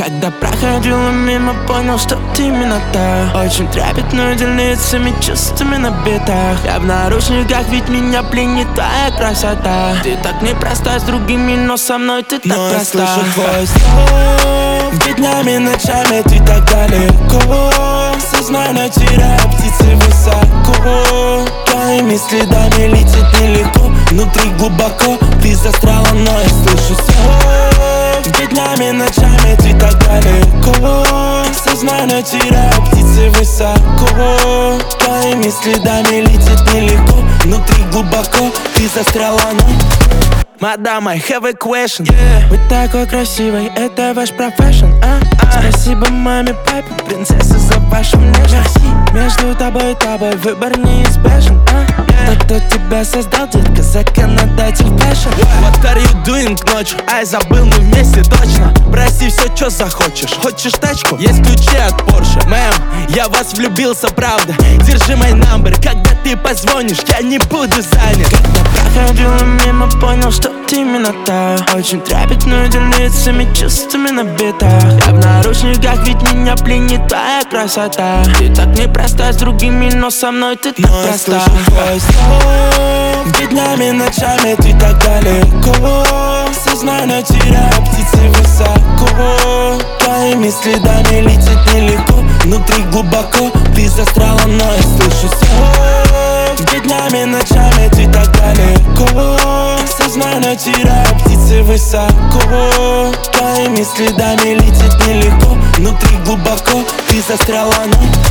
Когда проходила мимо, понял, что ты именно та. Очень трепетную делицами, чувствами набита. Я в наручниках, ведь меня пленит твоя красота. Ты так непроста с другими, но со мной ты так проста. Но я слышу твой зов, ведь днями, ночами ты так далеко. Сознание теряя птицы высоко. Твоими следами летит нелегко. Внутри глубоко ты застряла, но я слышу зов. Ведь днями, ночами ты так далеко. Сознание теряя птицы высоко. Твоими следами летит нелегко. Внутри глубоко ты застряла, но... Мадам, I have a question. Вы такой красивой, это ваш профессион, Спасибо маме, папе, принцесса, за вашу внешность. Между тобой и тобой выбор неизбежен, Тот, кто тебя создал, детка, законодатель фэшн. What are you doing ночью? Ай, забыл, мы вместе точно. Проси все, что захочешь. Хочешь тачку? Есть ключи от Porsche. Мэм, я в вас влюбился, правда. Держи мой номер, когда ты позвонишь, я не буду занят. Когда проходила мимо, понял, что ты именно та. Очень трепетную делицами, чувствами набита. Я в наручниках, ведь меня пленит твоя красота. Ты так непроста с другими, но со мной ты так но проста. я слышу твой зов, ведь днями, ночами ты так далеко. Сознание теряя птицы высоко. Твоими следами летит нелегко. Внутри глубоко ты застряла, но я слышу зов. Ведь днями, ночами ты так далеко. Сознание теряя птицы высоко. Твоими следами летит нелегко. Внутри глубоко ты застряла, но...